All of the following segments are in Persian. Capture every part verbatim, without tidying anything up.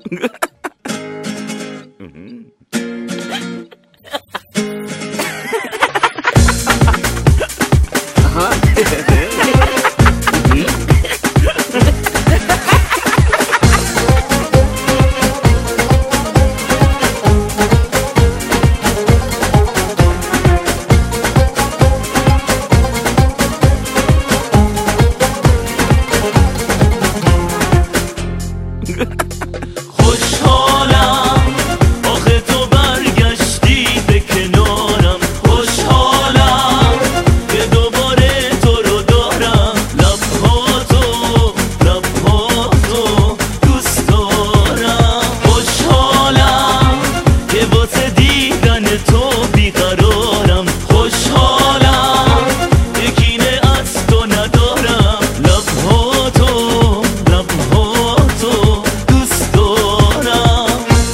خوشحالم آخه تو برگشتی به کنارم، خوشحالم که دوباره تو رو دارم، لبهاتو لبهاتو دوست دارم، خوشحالم که واسه دیدن تو بیقرارم، خوشحالم که کینه از تو ندارم، لبهاتو لبهاتو دوست دارم.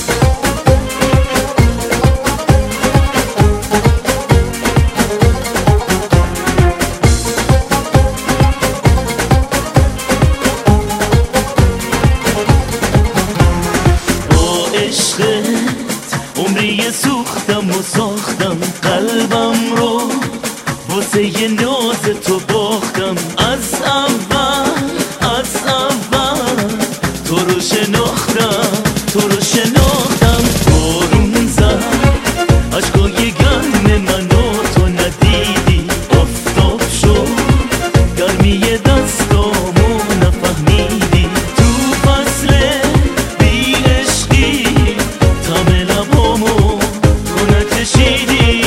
با عشقت عمری سوختم و ساختم، قلبم رو واسه یه ناز تو باختم، از اول از اول تو رو شناختم تو رو شناختم، بارون زد عشقای گرم منو تو ندیدی، آفتاب شد گرمی دستامو نفهمیدی، تو فصل بی عشقی طعم لبامو تو نچشیدی.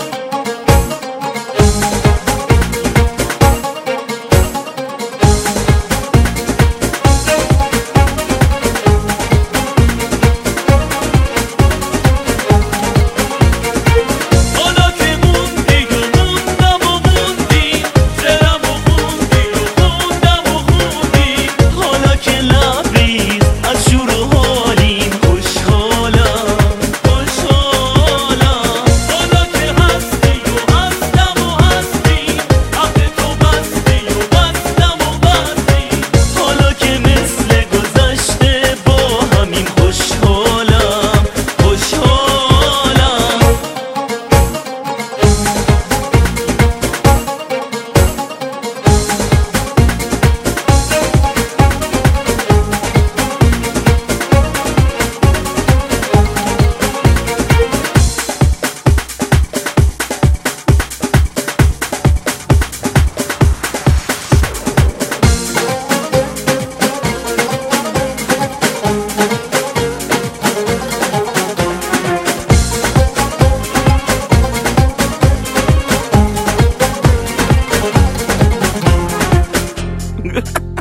حالا که موندی و موندم و موندی، دلم و خوندی و خوندم و خوندی، حالا که لبریز از شور و حالیم، خوشحالم خوشحالم، حالا که هستی و هستم و هستی، حق تو بستی و بستم و بستی، حالا که مثل گذشته با همین، خوشحالم خوشحالم. Ha ha ha.